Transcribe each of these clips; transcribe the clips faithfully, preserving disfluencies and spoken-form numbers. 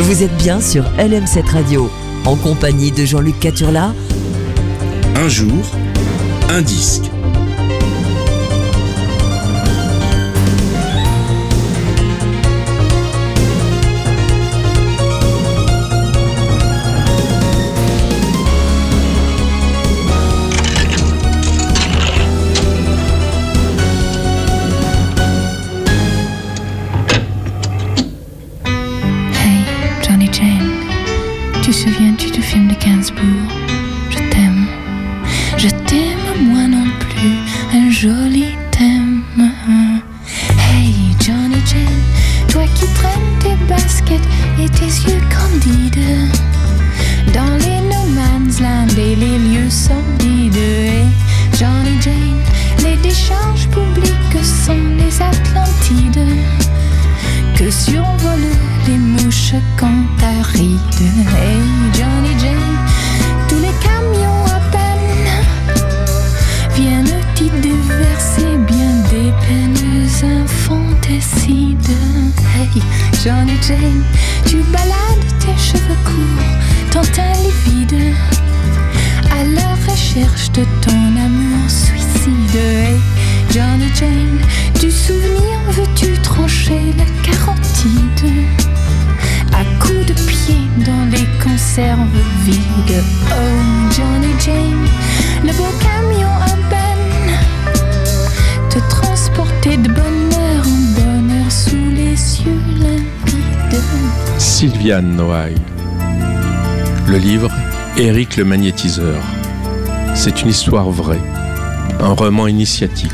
Vous êtes bien sur L M sept Radio, en compagnie de Jean-Luc Caturla. Un jour, un disque. Te souviens-tu du film de Gainsbourg? Je t'aime, je t'aime moi non plus, un joli thème. Hey Johnny Jane, toi qui traînes tes baskets et tes yeux candides dans les no man's land et les lieux sordides. Hey Johnny Jane, les décharges publiques sont les Atlantides que survolent les mouches cantarides. Hey Johnny Jane, tous les camions à peine viennent t'y déverser bien des peines infanticides. Hey Johnny Jane, tu balades tes cheveux courts, ton teint livide, à la recherche de ton amour suicide. Hey Johnny Jane, du souvenir veux-tu trancher la carotide à coups de pied dans les conserves vides? Oh Johnny Jane, le beau camion à peine te transporter de bonheur en bonheur sous les cieux limpides. Sylviane Noailles. Le livre Éric le magnétiseur. C'est une histoire vraie, un roman initiatique.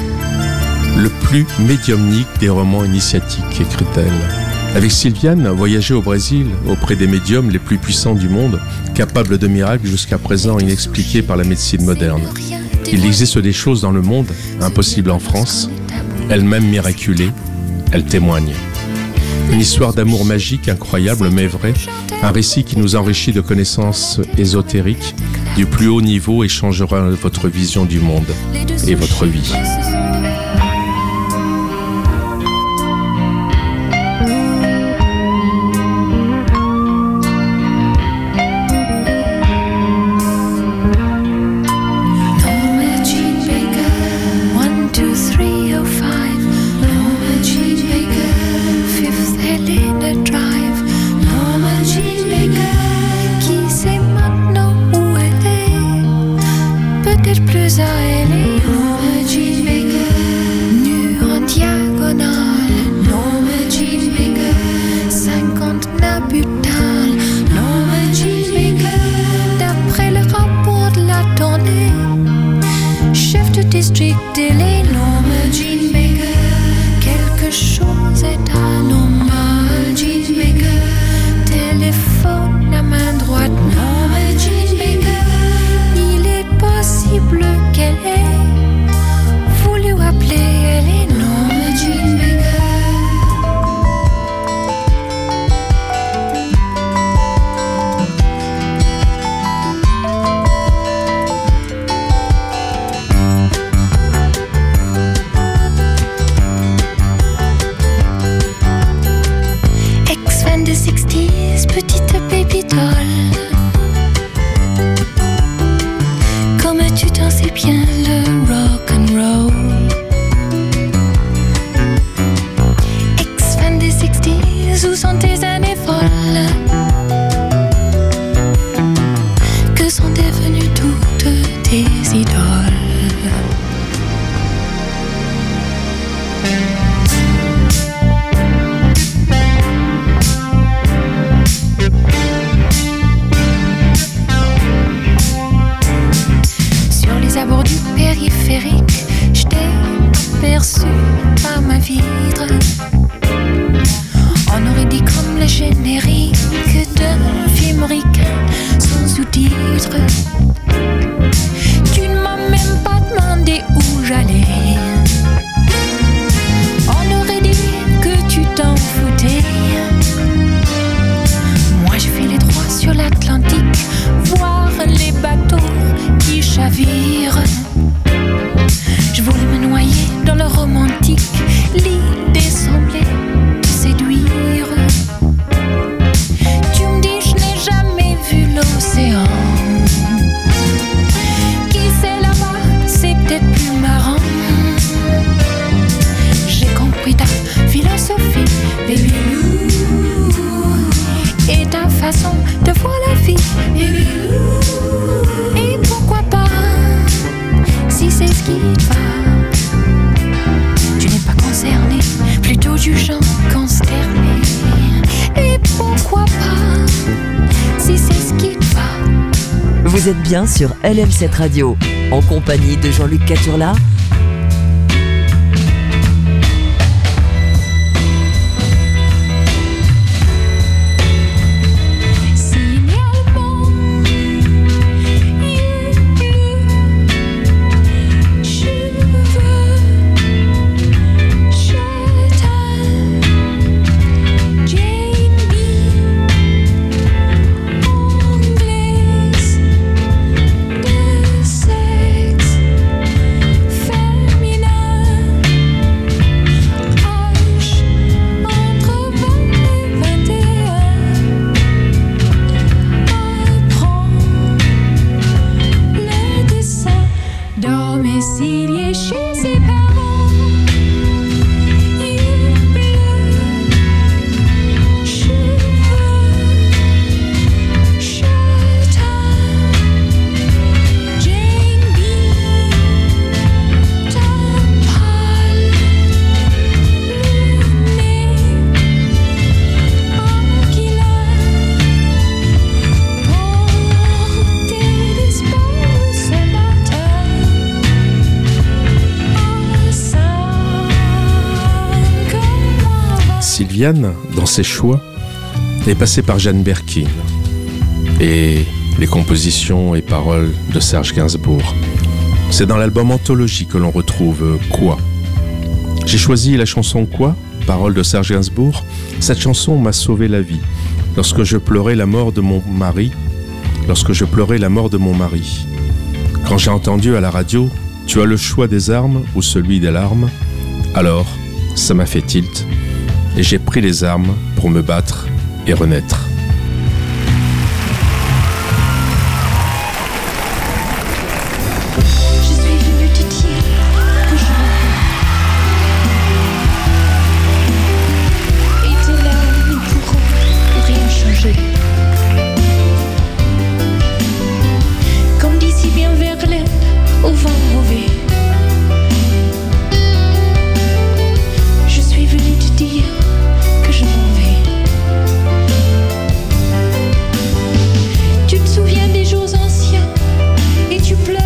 Le plus médiumnique des romans initiatiques, écrit-elle. Avec Sylviane, voyager au Brésil auprès des médiums les plus puissants du monde, capables de miracles jusqu'à présent inexpliqués par la médecine moderne. Il existe des choses dans le monde, impossibles en France, elle-même miraculée, elle témoigne. Une histoire d'amour magique, incroyable mais vrai, un récit qui nous enrichit de connaissances ésotériques du plus haut niveau et changera votre vision du monde et votre vie. On aurait dit comme les Baby Lou, et ta façon de voir la vie, Baby Lou, et pourquoi pas, si c'est ce qui te va. Tu n'es pas concerné, plutôt du genre consterné, et pourquoi pas, si c'est ce qui te va. Vous êtes bien sur L M sept Radio, en compagnie de Jean-Luc Caturla. Sylviane, dans ses choix, est passée par Jane Birkin et les compositions et paroles de Serge Gainsbourg. C'est dans l'album Anthologie que l'on retrouve Quoi. J'ai choisi la chanson Quoi, paroles de Serge Gainsbourg. Cette chanson m'a sauvé la vie lorsque je pleurais la mort de mon mari, lorsque je pleurais la mort de mon mari. Quand j'ai entendu à la radio « Tu as le choix des armes ou celui des larmes », alors ça m'a fait tilt. Et j'ai pris les armes pour me battre et renaître. Je suis venue te dire que je et tes larmes ne pourront rien changer. Comme dit si bien Verlaine au vent mauvais. Je suis venue te dire que je m'en vais. Tu te souviens des jours anciens et tu pleures.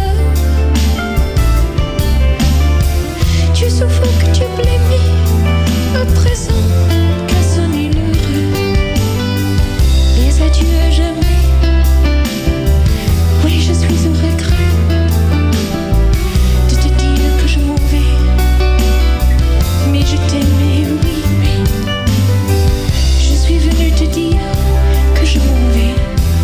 Tu suffoques, tu blêmis. À présent qu'a sonné l'heure. Les adieux à jamais. Oui, je suis au regret de te dire que je m'en vais. Mais je t'aimais, oui, mais je suis venue te dire que je m'en vais.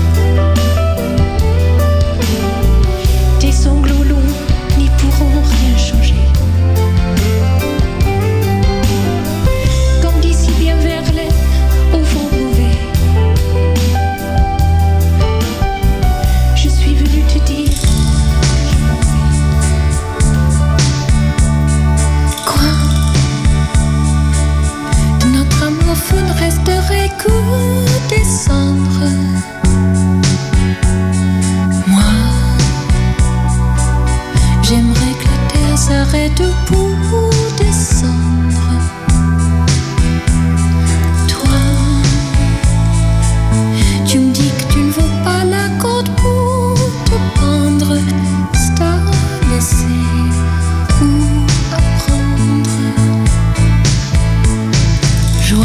Tes sanglots longs n'y pourront rien changer. Comme dit si bien Verlaine au vent mauvais. Je suis venue te dire quoi. De notre amour fou ne resterait que des cendres. Moi, j'aimerais que la terre s'arrête pour descendre. Toi, tu me dis que tu ne vaux pas la corde pour te pendre. C'est à laisser ou apprendre. Joie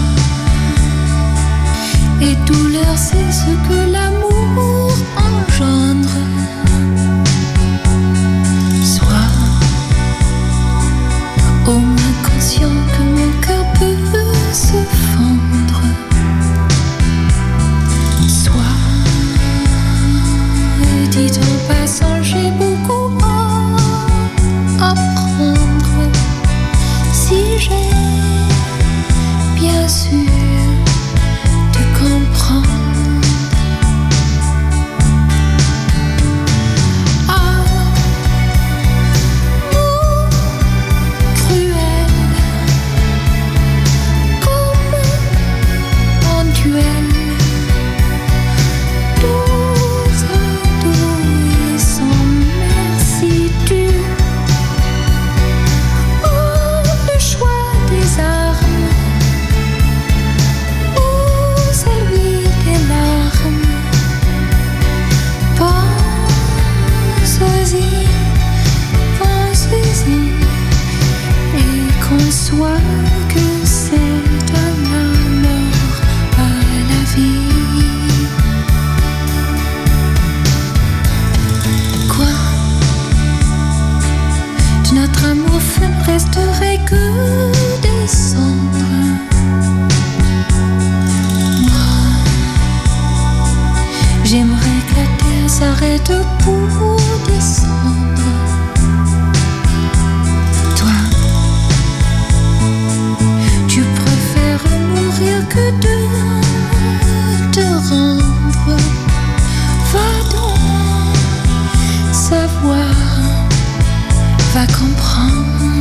et douleur, c'est ce que l'amour engendre. Sois au moins conscient que mon cœur peut se fendre. Sois, dit en passant, j'ai beaucoup à apprendre. Si j'ai bien sûr de comprendre s'arrête pour descendre. Toi, tu préfères mourir que de te rendre. Va donc savoir, va comprendre.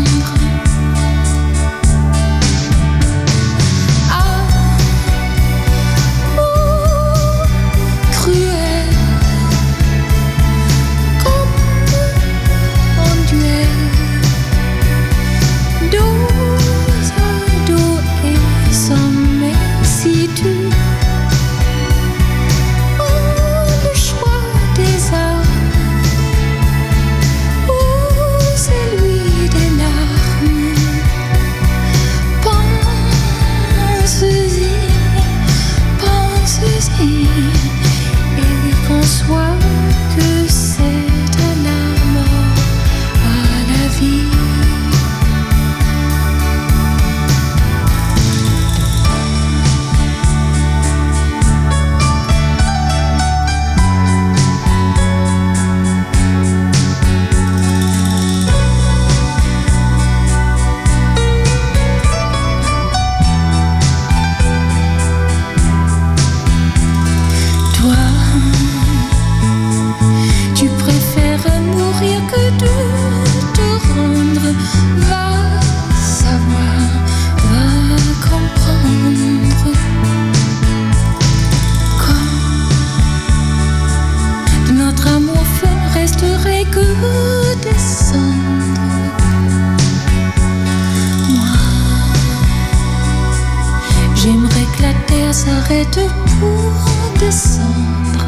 S'arrête pour descendre.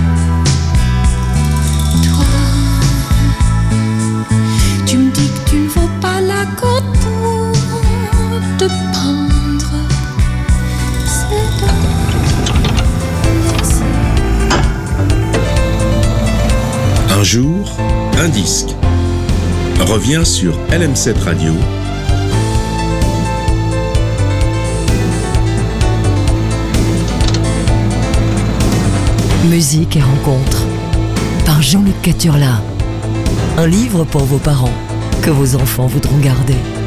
Toi, tu me dis que tu ne vaux pas la corde pour te pendre. C'est Un jour, un disque. Revient sur L M sept Radio. Musique et rencontres par Jean-Luc Caturla. Un livre pour vos parents que vos enfants voudront garder.